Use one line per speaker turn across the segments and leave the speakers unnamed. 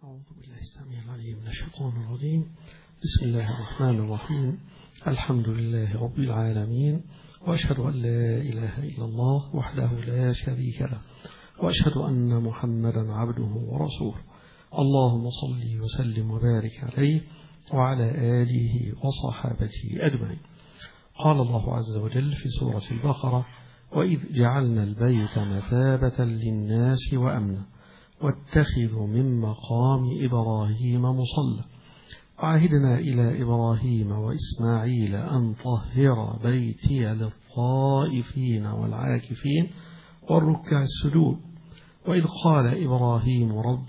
أعوذ بالله السميع العليم من الشيطان الرجيم. بسم الله الرحمن الرحيم. الحمد لله رب العالمين، وأشهد أن لا إله إلا الله وحده لا شريك له، وأشهد أن محمدا عبده ورسوله. اللهم صل وسلم وبارك عليه وعلى آله وصحابته أجمعين. قال الله عز وجل في سورة البقرة: وإذ جعلنا البيت مثابة للناس وأمنا واتخذوا من مقام إبراهيم مصلى وعهدنا إلى إبراهيم وإسماعيل أن طهر بيتي للطائفين والعاكفين والركع السجود وإذ قال إبراهيم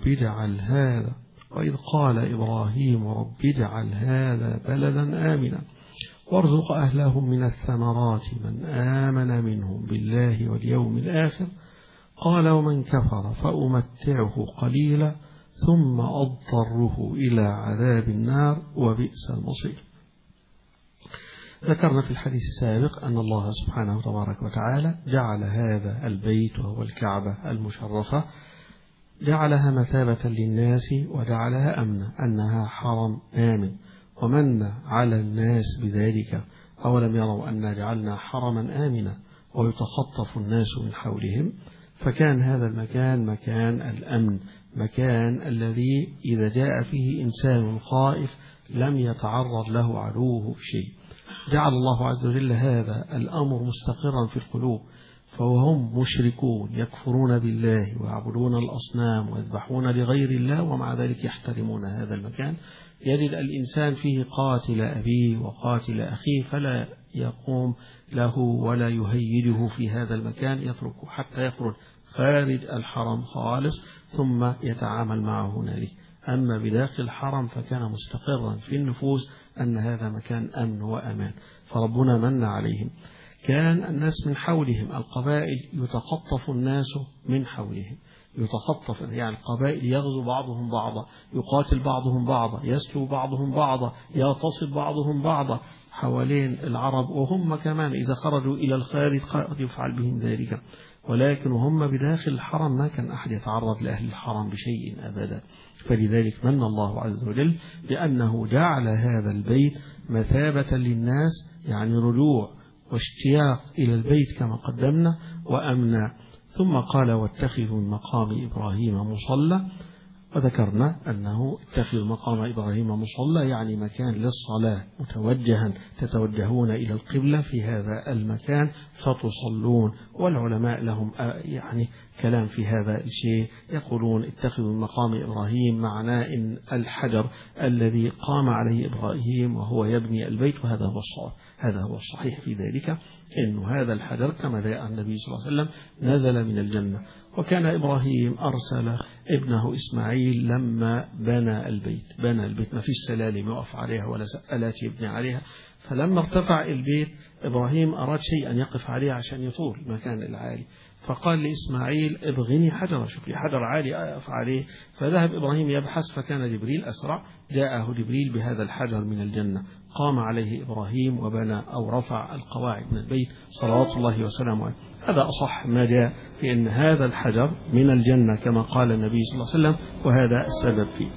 رب اجعل هذا بلدا آمنا وارزق أهلهم من الثمرات من آمن منهم بالله واليوم الآخر قال ومن كفر فأمتعه قليلا ثم أضطره إلى عذاب النار وبئس المصير. ذكرنا في الحديث السابق أن الله سبحانه تبارك وتعالى جعل هذا البيت وهو الكعبة المشرفة جعلها مثابة للناس وجعلها أمنا، أنها حرم آمن، ومن على الناس بذلك. أولم يروا أن جعلنا حرما آمنا ويتخطف الناس من حولهم؟ فكان هذا المكان مكان الأمن، مكان الذي إذا جاء فيه إنسان خائف لم يتعرض له عدوه بشيء. جعل الله عز وجل هذا الأمر مستقرا في القلوب، فهم مشركون يكفرون بالله ويعبدون الأصنام ويذبحون لغير الله، ومع ذلك يحترمون هذا المكان. يجد الإنسان فيه قاتل أبيه وقاتل أخيه فلا يقوم له ولا يهيجه في هذا المكان، يتركه حتى يخرج خارج الحرم خالص ثم يتعامل معه هنالك. أما بداخل الحرم فكان مستقرا في النفوس أن هذا مكان أمن وأمان، فربنا من عليهم. كان الناس من حولهم القبائل يتخطف الناس من حولهم، يتخطف يعني القبائل يغزو بعضهم بعضا، يقاتل بعضهم بعضا، يسلو بعضهم بعضا، يغتصب بعضهم بعضا حوالين العرب، وهم كمان إذا خرجوا إلى الخارج قد يفعل بهم ذلك. ولكن هم بداخل الحرم ما كان أحد يتعرض لأهل الحرم بشيء أبدا. فلذلك من الله عز وجل بأنه جعل هذا البيت مثابة للناس، يعني رجوع واشتياق إلى البيت كما قدمنا وأمنا. ثم قال واتخذوا من مقام إبراهيم مصلى، وذكرنا أنه اتخذوا مقام إبراهيم مصلى يعني مكان للصلاة متوجها، تتوجهون إلى القبلة في هذا المكان فتصلون. والعلماء لهم يعني كلام في هذا الشيء، يقولون اتخذوا من مقام إبراهيم معناه إن الحجر الذي قام عليه إبراهيم وهو يبني البيت، وهذا هو الصواب، هذا هو الصحيح في ذلك، إن هذا الحجر كما جاء النبي صلى الله عليه وسلم نزل من الجنة. وكان إبراهيم أرسل ابنه إسماعيل لما بنى البيت ما فيش سلالم يقف عليها ولا سقالات يبني عليها، فلما ارتفع البيت إبراهيم أراد شيئا يقف عليه عشان يطول المكان العالي، فقال لإسماعيل ابغني حجرا، شوف لي حجر عالي أقف عليه. فذهب إبراهيم يبحث، فكان جبريل أسرع، جاءه جبريل بهذا الحجر من الجنة، قام عليه إبراهيم وبنى أو رفع القواعد من البيت صلوات الله وسلامه عليه. هذا أصح ما جاء في أن هذا الحجر من الجنة كما قال النبي صلى الله عليه وسلم، وهذا السبب فيه.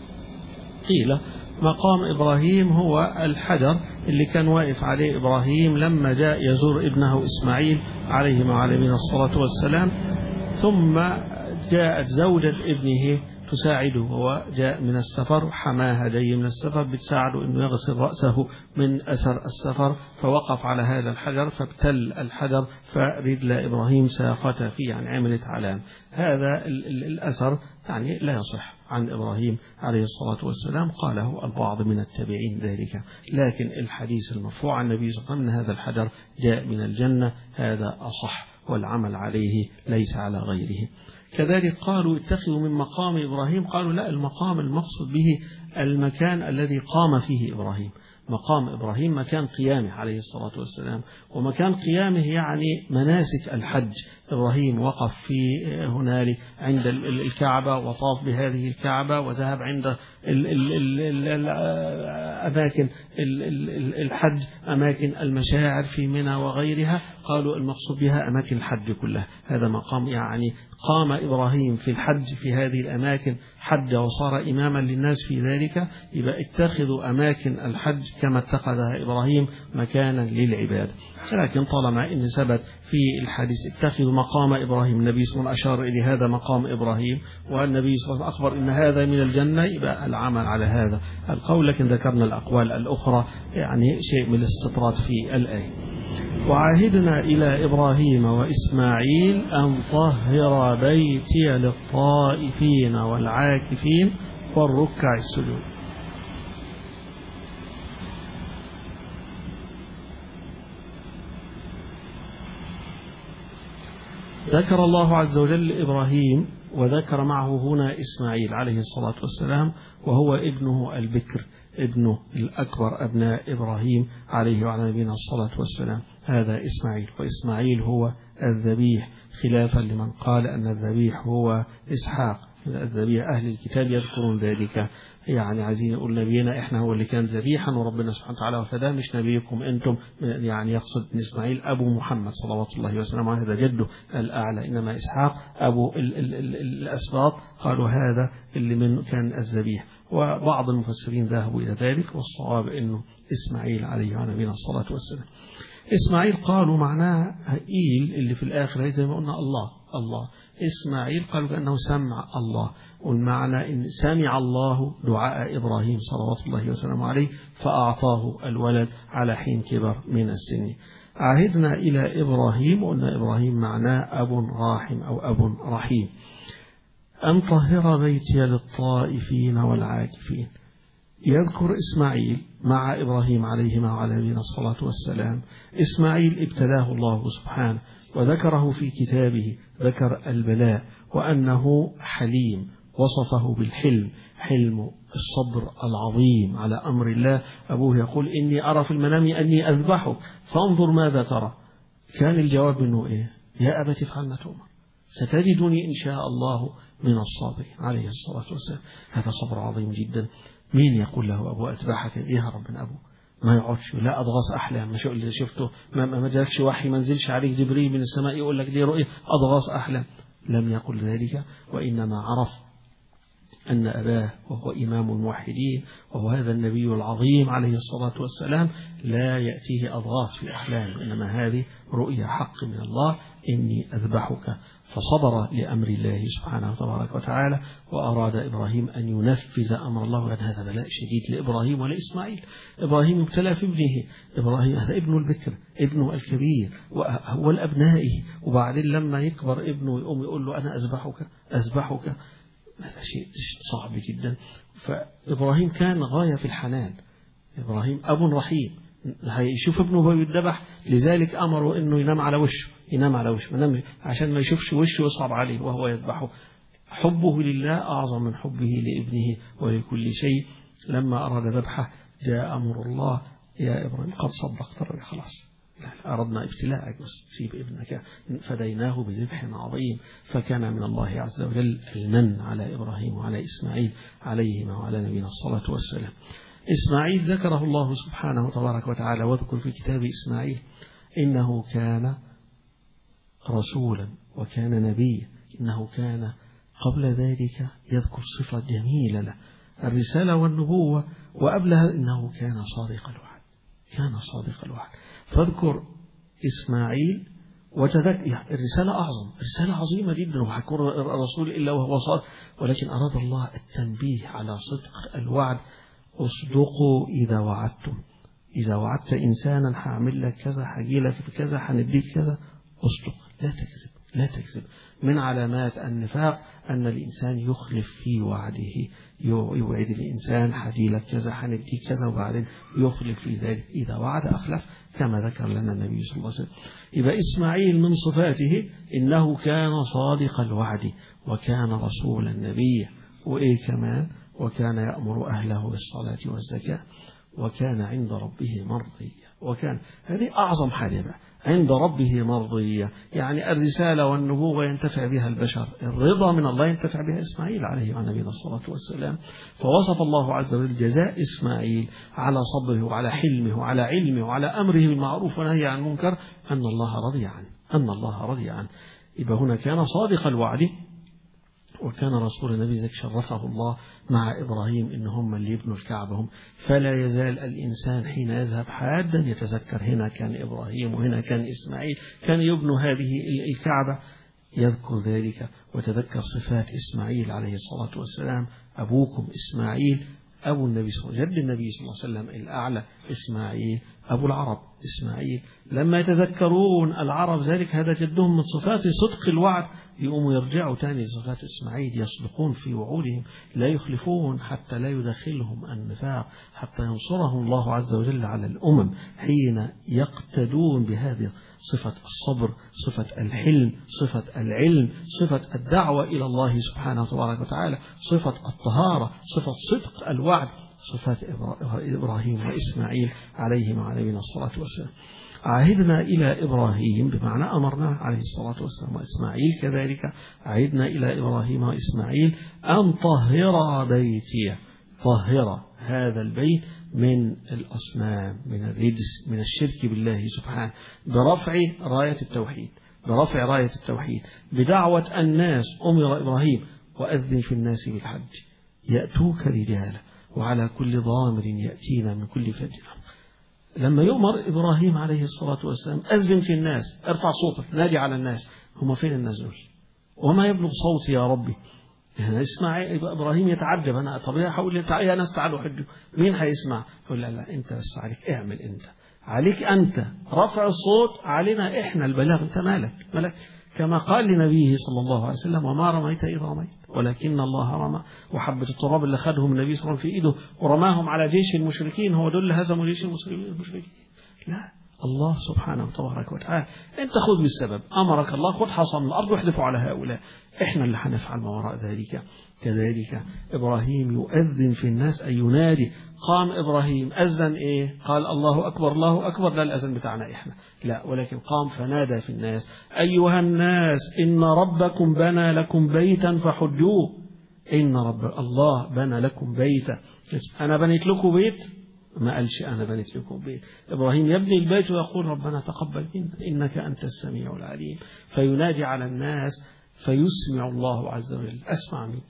قيل مقام إبراهيم هو الحجر اللي كان واقف عليه إبراهيم لما جاء يزور ابنه إسماعيل عليه وعلى نبينا الصلاة والسلام، ثم جاءت زوجة ابنه تساعده، وهو جاء من السفر، حماها جاي من السفر بتساعده أنه يغسل رأسه من أثر السفر، فوقف على هذا الحجر فابتل الحجر فرجل إبراهيم ساقط فيه، يعني عملت علام. هذا الأثر يعني لا يصح عن إبراهيم عليه الصلاة والسلام، قاله البعض من التابعين ذلك، لكن الحديث المرفوع عن النبي صلى الله عليه وسلم أن هذا الحجر جاء من الجنة هذا أصح، والعمل عليه ليس على غيره. كذلك قالوا اتخذوا من مقام إبراهيم، قالوا لا، المقام المقصود به المكان الذي قام فيه إبراهيم. مقام إبراهيم مكان قيامه عليه الصلاة والسلام، ومكان قيامه يعني مناسك الحج. إبراهيم وقف في هنالك عند الكعبة وطاف بهذه الكعبة، وذهب عند أماكن الحج، أماكن المشاعر في منى وغيرها، قالوا المقصود بها أماكن الحج كلها. هذا مقام يعني قام إبراهيم في الحج في هذه الأماكن، حج وصار إماما للناس في ذلك، يبقى اتخذوا أماكن الحج كما اتخذها إبراهيم مكانا للعبادة. لكن طالما إن ثبت في الحديث اتخذوا مقام إبراهيم، النبي صلى الله عليه وسلم أشار إلى هذا مقام إبراهيم، والنبي صلى الله عليه وسلم أخبر إن هذا من الجنة، يبقى العمل على هذا القول. لكن ذكرنا الأقوال الأخرى يعني شيء من الاستطراد في الآية. وعهدنا إلى إبراهيم وإسماعيل أن طهر بيتي للطائفين والعاكفين والركع السجود. ذكر الله عز وجل إبراهيم وذكر معه هنا إسماعيل عليه الصلاة والسلام، وهو ابنه البكر، ابنه الأكبر أبناء إبراهيم عليه وعلى نبينا الصلاة والسلام، هذا إسماعيل. وإسماعيل هو الذبيح، خلافا لمن قال أن الذبيح هو إسحاق. الذبيح أهل الكتاب يذكرون ذلك، يعني عايزين يقول نبينا إحنا هو اللي كان ذبيحا وربنا سبحانه وتعالى وفداه، مش نبيكم أنتم، يعني يقصد أن إسماعيل أبو محمد صلوات الله وسلامه، هذا جده الأعلى، إنما إسحاق أبو الأسباط قالوا هذا اللي من كان الذبيح. وبعض المفسرين ذهبوا إلى ذلك، والصواب أنه إسماعيل عليه وعلى نبينا الصلاة والسلام. إسماعيل قالوا معناه إيل اللي في الآخر زي ما قلنا الله. إسماعيل قالوا كأنه سمع الله، والمعنى إن سمع الله دعاء إبراهيم صلوات الله وسلامه عليه فأعطاه الولد على حين كبر من السن. عهدنا إلى إبراهيم، وقلنا إبراهيم معناه أب راحم أو أب رحيم. أن طهر بيتي للطائفين والعاكفين. يذكر إسماعيل مع إبراهيم عليهما وعلى نبينا الصلاة والسلام. إسماعيل ابتلاه الله سبحانه وذكره في كتابه، ذكر البلاء وأنه حليم، وصفه بالحلم، حلم الصبر العظيم على أمر الله. أبوه يقول إني أرى في المنام أني أذبحك فانظر ماذا ترى. كان الجواب منه إيه؟ يا أبت افعل ما تؤمر ستجدني إن شاء الله من الصابرين عليه الصلاة والسلام. هذا صبر عظيم جدا. مين يقول له أبو أتبعك يهرب من أبوه؟ ما يقعدش لا أضغاث أحلام، مش اللي شفته ما جاكش وحي، ما نزلش عليك جبريل من السماء يقول لك دي رؤية أضغاث أحلام، لم يقل ذلك، وإنما عرف أن أباه وهو إمام الموحدين وهو هذا النبي العظيم عليه الصلاة والسلام لا يأتيه أضغاث في أحلام، إنما هذه رؤية حق من الله، إني أذبحك. فصبر لأمر الله سبحانه وتبارك وتعالى، وأراد إبراهيم أن ينفذ أمر الله، وأن هذا بلاء شديد لإبراهيم ولإسماعيل. إبراهيم ابتلى في ابنه، إبراهيم هذا ابنه البكر، ابنه الكبير وهو الأبنائه، وبعدين لما يكبر ابنه يقوم يقول له أنا أذبحك، هذا شيء صعب جدا. فإبراهيم كان غاية في الحنان، إبراهيم أب رحيم، هيشوف ابنه يذبح، لذلك أمره إنه ينام على وشه، عشان ما يشوفش وشه يصعب عليه وهو يذبحه. حبه لله أعظم من حبه لابنه ولكل شيء. لما أراد ذبحه جاء أمر الله يا إبراهيم قد صدقت خلاص، أردنا ابتلاءك بس سيب ابنك، فديناه بذبح عظيم. فكان من الله عز وجل المن على إبراهيم وعلى إسماعيل عليهما وعلى نبينا الصلاة والسلام. إسماعيل ذكره الله سبحانه وتبارك وتعالى، واذكر في كتاب إسماعيل إنه كان رسولا وكان نبيا، إنه كان قبل ذلك يذكر صفة جميلة له، الرسالة والنبوة، وقبلها إنه كان صادق الوعد. فاذكر إسماعيل وتذكر الرسالة أعظم، رسالة عظيمة جدا، وحيكون الرسول إلا وهو صادق، ولكن أراد الله التنبيه على صدق الوعد. اصدقوا إذا وعدت إنسانا هعمل لك كذا، هجي لك بكذا، هنديك كذا، اصدق، لا تكذب. من علامات النفاق أن الإنسان يخلف في وعده، يوعد الإنسان هدي لك كذا، هنديك كذا، وبعدين يخلف في ذلك، إذا وعد أخلف كما ذكر لنا النبي صلى الله عليه وسلم. يبقى إسماعيل من صفاته إنه كان صادق الوعد، وكان رسولا نبيا، وإيه كمان، وكان يأمر أهله بالصلاة والزكاة، وكان عند ربه مرضيا. وكان هذه أعظم حاجة بقى، عند ربه مرضية، يعني الرسالة والنبوة ينتفع بها البشر، الرضا من الله ينتفع بها إسماعيل عليه وعلى نبينا الصلاة والسلام. فوصف الله عز وجل جزاء إسماعيل على صبره وعلى حلمه وعلى علمه وعلى أمره بالمعروف ونهي عن المنكر أن الله رضي عنه، أن الله رضي عنه. يبقى هنا كان صادق الوعد، وكان رسول النبي ذلك شرفه الله مع إبراهيم إن هم اللي يبنوا الكعبة هم. فلا يزال الإنسان حين يذهب حادا يتذكر هنا كان إبراهيم وهنا كان إسماعيل كان يبنوا هذه الكعبة، يذكر ذلك وتذكر صفات إسماعيل عليه الصلاة والسلام. أبوكم إسماعيل أبو النبي صلى الله عليه وسلم، جد النبي صلى الله عليه وسلم الأعلى إسماعيل أبو العرب إسماعيل. لما يتذكرون العرب ذلك هذا جدهم من صفات صدق الوعد، يقوموا يرجعوا تاني لصفات إسماعيل، يصدقون في وعودهم، لا يخلفون حتى لا يدخلهم النفاق، حتى ينصرهم الله عز وجل على الأمم حين يقتدون بهذه صفة الصبر، صفة الحلم، صفة العلم، صفة الدعوة إلى الله سبحانه وتبارك وتعالى، صفة الطهارة، صفة صدق الوعد، صفات إبراهيم وإسماعيل عليهما وعلى نبينا الصلاة والسلام. عهدنا إلى إبراهيم بمعنى أمرنا عليه الصلاة والسلام، وإسماعيل كذلك عهدنا إلى إبراهيم وإسماعيل أن طهر بيتي، طهر هذا البيت من الأصنام، من الرجس، من الشرك بالله سبحانه، برفع راية التوحيد، برفع راية التوحيد، بدعوة الناس. أمر إبراهيم وأذن في الناس بالحج يأتوك رجالا وعلى كل ضامر يأتينا من كل فج. لما يؤمر إبراهيم عليه الصلاة والسلام أذن في الناس، ارفع صوتك، نادي على الناس، هم فين الناس دول؟ وما يبلغ صوتي يا ربي. اسمع إبراهيم يتعجب، أنا طبيعي هقول يا ناس تعالوا حجوا، مين هيسمع؟ يقول لا لا أنت بس عليك اعمل، أنت عليك أنت رفع الصوت، علينا إحنا البلاغ، أنت مالك كما قال لنبيه صلى الله عليه وسلم وما رميت إذ رميت ولكن الله رمى. وحبة التراب اللي خدهم النبي صلى الله عليه وسلم في إيده ورماهم على جيش المشركين، هو دول اللي هزموا جيش المشركين؟ لا، الله سبحانه وتبارك وتعالى. أنت خذ بالسبب، أمرك الله، خذ حصى من الأرض واحذفوا على هؤلاء، إحنا اللي هنفعل ما وراء ذلك. كذلك إبراهيم يؤذن في الناس أي ينادي. قام إبراهيم أذن إيه؟ قال الله أكبر الله أكبر، لا الأذن بتاعنا إحنا، لا، ولكن قام فنادى في الناس أيها الناس إن ربكم بنى لكم بيتا فحجوه. إن رب الله بنى لكم بيتا، أنا بنيت لكم بيت؟ ما قالش أنا بنيت لكم بيت. إبراهيم يبني البيت ويقول ربنا تقبل منا إنك أنت السميع العليم، فينادي على الناس فيسمع الله عز وجل. أسمع منكم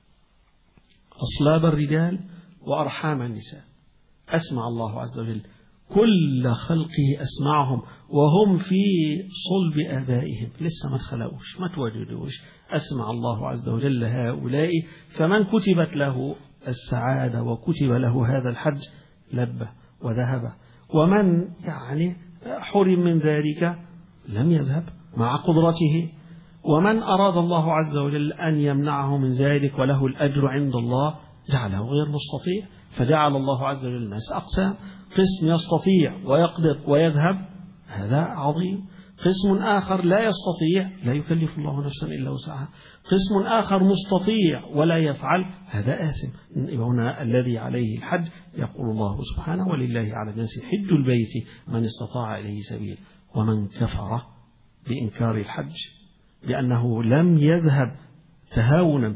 أصلاب الرجال وأرحام النساء، أسمع الله عز وجل كل خلقه، أسمعهم وهم في صلب آبائهم، لسه ما اتخلقوش ما توجدوش، أسمع الله عز وجل هؤلاء. فمن كتبت له السعادة وكتب له هذا الحج لبى وذهب، ومن يعني حرم من ذلك لم يذهب مع قدرته، ومن أراد الله عز وجل أن يمنعه من ذلك وله الأجر عند الله جعله غير مستطيع. فجعل الله عز وجل الناس أقسام، قسم يستطيع ويقدر ويذهب، هذا عظيم. قسم آخر لا يستطيع، لا يكلف الله نفسا إلا وسعها. قسم آخر مستطيع ولا يفعل، هذا آثم. هنا الذي عليه الحج يقول الله سبحانه ولله على الناس حج البيت من استطاع إليه سبيل. ومن كفر بإنكار الحج لأنه لم يذهب تهاونا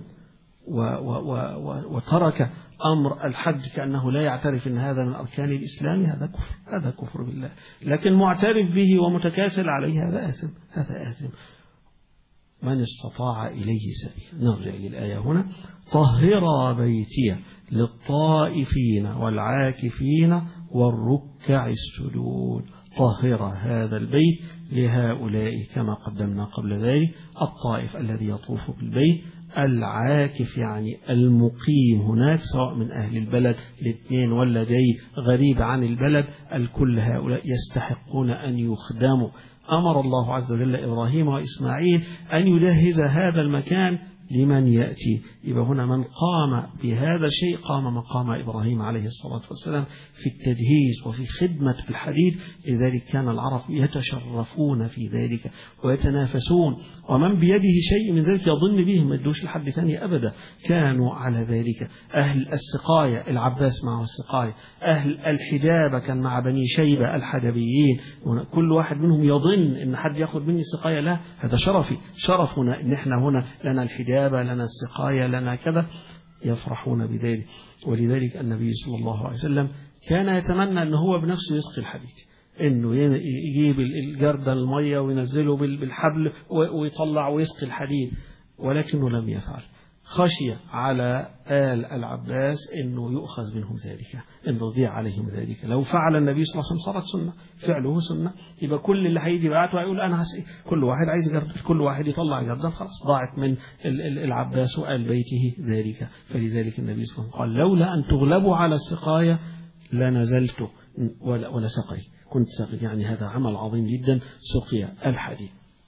وترك أمر الحج كأنه لا يعترف أن هذا من أركان الإسلام، هذا كفر، هذا كفر بالله. لكن معترف به ومتكاسل عليه هذا آثم، هذا آثم. من استطاع إليه سبيل. نرجع للآية هنا: طهر بيتي للطائفين والعاكفين والركع السجود. طهر هذا البيت لهؤلاء كما قدمنا قبل ذلك: الطائف الذي يطوف بالبيت، العاكف يعني المقيم هناك سواء من أهل البلد الاثنين ولا جاي غريب عن البلد، الكل هؤلاء يستحقون أن يخدموا. أمر الله عز وجل إبراهيم وإسماعيل أن يجهز هذا المكان لمن يأتي. يبقى هنا من قام بهذا الشيء قام مقام إبراهيم عليه الصلاة والسلام في التجهيز وفي خدمة الحديد. لذلك كان العرب يتشرفون في ذلك ويتنافسون، ومن بيده شيء من ذلك يظن به، ما يدوش لحد ثاني أبدا. كانوا على ذلك. أهل السقاية العباس معه السقاية، أهل الحجابة كان مع بني شيبة الحدبيين، كل واحد منهم يظن إن حد يأخذ مني السقاية. لا، هذا شرفنا إن إحنا هنا لنا الحجابة، لنا السقاية، لنا كذا، يفرحون بذلك. ولذلك النبي صلى الله عليه وسلم كان يتمنى أنه هو بنفسه يسقي الحديد، إنه يجيب الجردل المية وينزله بالحبل ويطلع ويسقي الحديد، ولكنه لم يفعل. خشي على آل العباس أنه يؤخذ منهم ذلك، أن تضيع عليهم ذلك. لو فعل النبي صلى الله عليه وسلم صارت سنة، فعله سنة، يبقى كل اللي هيجي بعته هيقول أنا هسقي، كل واحد عايز جردل، كل واحد يطلع جردل، خلاص ضاعت من العباس وآل بيته ذلك. فلذلك النبي صلى الله عليه وسلم قال لولا أن تغلبوا على السقاية لنزلت ولا سقي، كنت سقي. يعني هذا عمل عظيم جدا، سقي الحديد.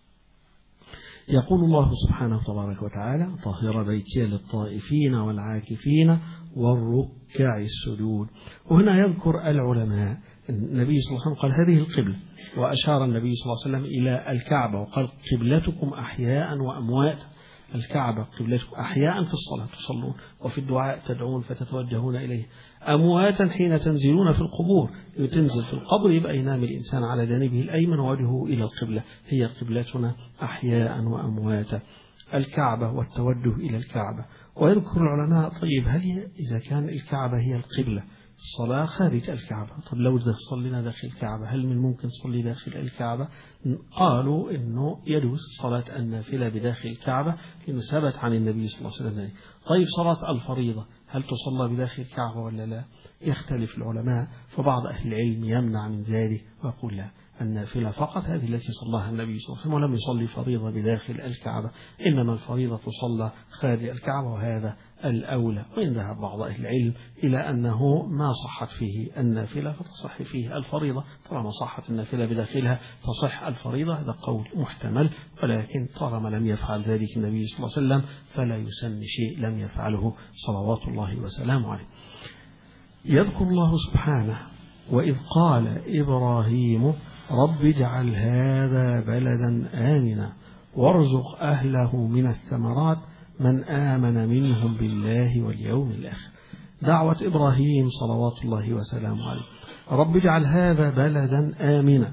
يقول الله سبحانه تبارك وتعالى: طهر بيتي للطائفين والعاكفين والركع السجود. وهنا يذكر العلماء النبي صلى الله عليه وسلم قال هذه القبلة، وأشار النبي صلى الله عليه وسلم إلى الكعبة وقال قبلتكم أحياء وأموات. الكعبة قبلتكم أحياء في الصلاة تصلون، وفي الدعاء تدعون فتتوجهون إليه، أمواتا حين تنزلون في القبور. تنزل في القبر يبقى ينام الإنسان على جانبه الأيمن ووجهه إلى القبلة، هي قبلتنا أحياء وأمواتا. الكعبة والتوجه إلى الكعبة. ويذكر العلماء طيب هل إذا كان الكعبة هي القبلة، الصلاة خارج الكعبة، طب لو صلينا داخل الكعبة هل من ممكن نصلي داخل الكعبة؟ قالوا إنه يجوز صلاة النافلة بداخل الكعبة، لأنه ثبت عن النبي صلى الله عليه وسلم. طيب صلاة الفريضة هل تصلى بداخل الكعبة ولا لا؟ يختلف العلماء، فبعض أهل العلم يمنع من ذلك ويقول لا، النافلة فقط هذه التي صلاها النبي صلى الله عليه وسلم، ولم يصلي فريضة بداخل الكعبة، إنما الفريضة تصلى خارج الكعبة، وهذا الأولى. وإن ذهب بعض أهل العلم إلى أنه ما صحت فيه النافلة فتصح فيه الفريضة، طالما صحت النافلة بداخلها تصح الفريضة، هذا قول محتمل. ولكن طالما لم يفعل ذلك النبي صلى الله عليه وسلم فلا يسن شيء لم يفعله صلوات الله وسلامه عليه. يذكر الله سبحانه: وإذ قال إبراهيم رب اجعل هذا بلدا آمنا وارزق أهله من الثمرات من آمن منهم بالله واليوم الآخر. دعوة إبراهيم صلوات الله وسلامه عليه، رب اجعل هذا بلدا آمنا،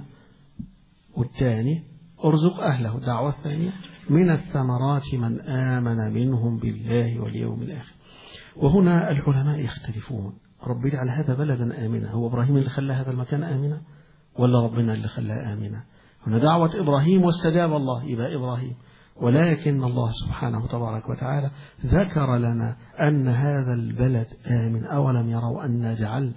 والثاني ارزق أهله، الدعوة الثانية من الثمرات من آمن منهم بالله واليوم الآخر. وهنا العلماء يختلفون، رب اجعل هذا بلدا آمنا، هو إبراهيم اللي خلى هذا المكان آمنا ولا ربنا اللي خلاه آمنا؟ هنا دعوة إبراهيم واستجاب الله، يبقى إبراهيم. ولكن الله سبحانه تبارك وتعالى ذكر لنا أن هذا البلد آمن. أولم يروا أن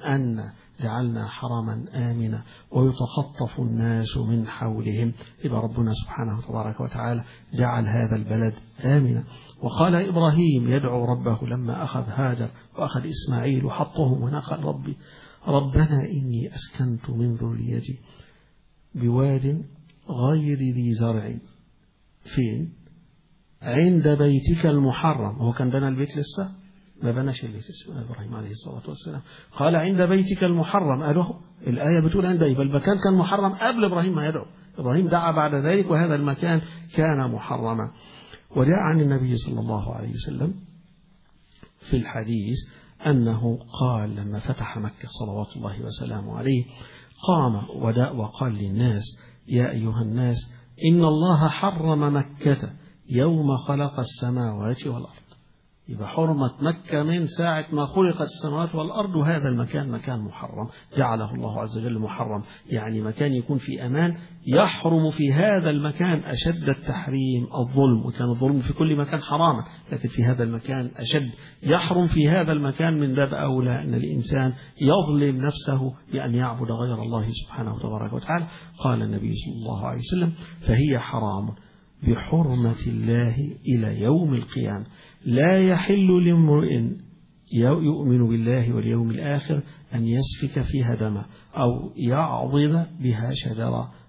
جعلنا حرما آمنا ويتخطف الناس من حولهم. يبقى ربنا سبحانه تبارك وتعالى جعل هذا البلد آمنا. وقال إبراهيم يدعو ربه لما أخذ هاجر وأخذ إسماعيل وحطهم هنا، قال ربنا إني أسكنت من ذريتي بواد غير ذي زرع فين؟ عند بيتك المحرم. هو كان بنى البيت لسه؟ ما بناش البيت لسه إبراهيم عليه الصلاة والسلام. قال عند بيتك المحرم، قالوا الآية بتقول عند، يبقى المكان كان محرم قبل إبراهيم ما يدعو. إبراهيم دعا بعد ذلك وهذا المكان كان محرما. وجاء عن النبي صلى الله عليه وسلم في الحديث أنه قال لما فتح مكة صلوات الله وسلامه عليه قام وقال للناس: يا أيها الناس إن الله حرم مكة يوم خلق السماوات والأرض. يبقى حرمة مكة من ساعة ما خلقت السماوات والأرض، وهذا المكان مكان محرم جعله الله عز وجل محرم، يعني مكان يكون في أمان. يحرم في هذا المكان أشد التحريم الظلم، وكان الظلم في كل مكان حراما، لكن في هذا المكان أشد. يحرم في هذا المكان من باب أولى أن الإنسان يظلم نفسه بأن يعبد غير الله سبحانه وتبارك وتعالى. قال النبي صلى الله عليه وسلم: فهي حرام بحرمة الله إلى يوم القيامة، لا يحل لامرئ يؤمن بالله واليوم الآخر أن يسفك فيها دما أو يعضد بها شجرة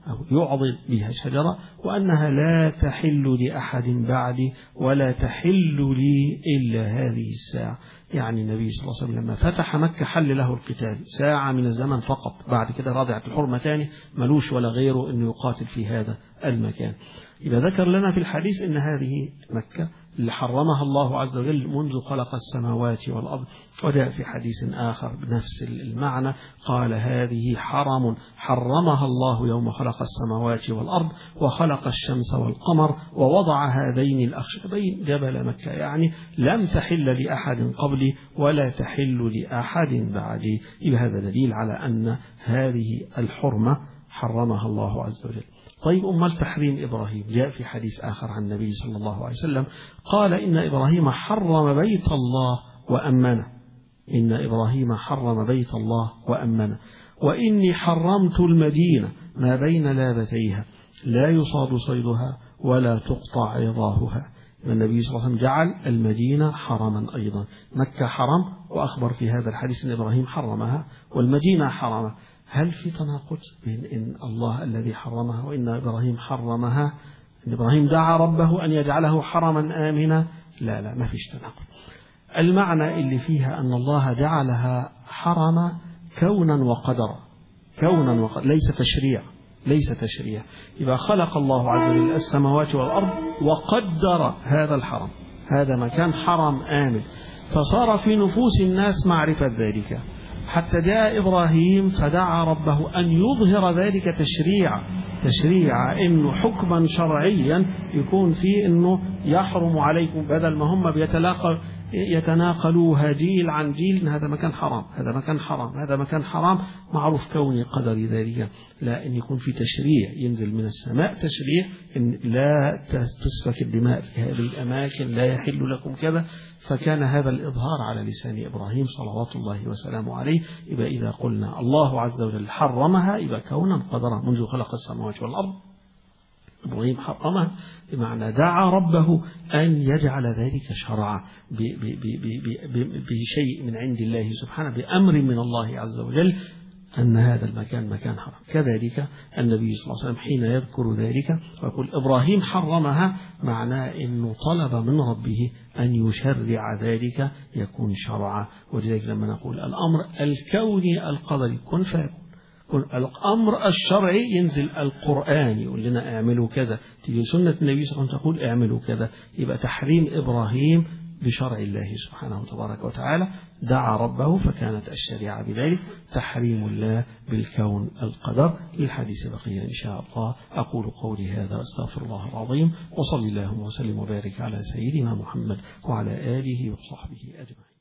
أو يعضد بها شجرة، وأنها لا تحل لأحد بعدي ولا تحل لي إلا هذه الساعة. يعني النبي صلى الله عليه وسلم لما فتح مكة حل له القتال ساعة من الزمن فقط، بعد كده رضعت الحرمة تاني ملوش ولا غيره أنه يقاتل في هذا المكان. إذا ذكر لنا في الحديث أن هذه مكة اللي حرمها الله عز وجل منذ خلق السماوات والأرض، وجاء في حديث آخر بنفس المعنى قال هذه حرم حرمها الله يوم خلق السماوات والأرض وخلق الشمس والقمر ووضع هذين الأخشبين جبل مكة، يعني لم تحل لأحد قبلي ولا تحل لأحد بعدي. بهذا دليل على أن هذه الحرمة حرمها الله عز وجل. طيب أمال تحريم إبراهيم؟ جاء في حديث آخر عن النبي صلى الله عليه وسلم قال إن إبراهيم حرم بيت الله وأمنه، إن إبراهيم حرم بيت الله وأمنه، وإني حرمت المدينة ما بين لابتيها لا يصاد صيدها ولا تقطع عظاهها. النبي صلى الله عليه وسلم جعل المدينة حرما أيضا، مكة حرم وأخبر في هذا الحديث أن إبراهيم حرمها والمدينة حرمها. هل في تناقض بين إن الله الذي حرمها وإن إبراهيم حرمها؟ إن إبراهيم دعا ربه أن يجعله حرما آمنا؟ لا ما فيش تناقض. المعنى اللي فيها أن الله جعلها حرما كونا وقدرا، كونا وقدرا، ليس تشريع. يبقى خلق الله عز وجل السماوات والأرض وقدر هذا الحرم، هذا مكان حرم آمن، فصار في نفوس الناس معرفة ذلك، حتى جاء إبراهيم فدعا ربه أن يظهر ذلك تشريعا إنه حكما شرعيا يكون فيه إنه يحرم عليكم، بدل ما هم يتناقلوها جيل عن جيل إن هذا مكان حرام، هذا مكان حرام، هذا مكان حرام، معروف كوني قدري ذلك. لا، إن يكون في تشريع ينزل من السماء، تشريع إن لا تسفك الدماء في هذه الأماكن، لا يحل لكم كذا. فكان هذا الإظهار على لسان إبراهيم صلوات الله وسلامه عليه. يبقى إذا قلنا الله عز وجل حرمها يبقى كونا قدرا منذ خلق السماوات والأرض، إبراهيم حرمها بمعنى دعا ربه أن يجعل ذلك شرعا بشيء من عند الله سبحانه، بأمر من الله عز وجل أن هذا المكان مكان حرام. كذلك النبي صلى الله عليه وسلم حين يذكر ذلك ويقول إبراهيم حرمها، معناه أنه طلب من ربه أن يشرع ذلك يكون شرعا. ولذلك لما نقول الأمر الكوني القدري كن فيكون، الأمر الشرعي ينزل القرآن يقول لنا اعملوا كذا، تيجي سنة النبي صلى الله عليه وسلم تقول اعملوا كذا. يبقى تحريم إبراهيم بشرع الله سبحانه وتبارك وتعالى، دعا ربه فكانت الشريعة بذلك، تحريم الله بالكون القدر. للحديث بقية إن شاء الله. أقول قولي هذا أستغفر الله العظيم، وصلى الله وسلم وبارك على سيدنا محمد وعلى آله وصحبه أجمعين.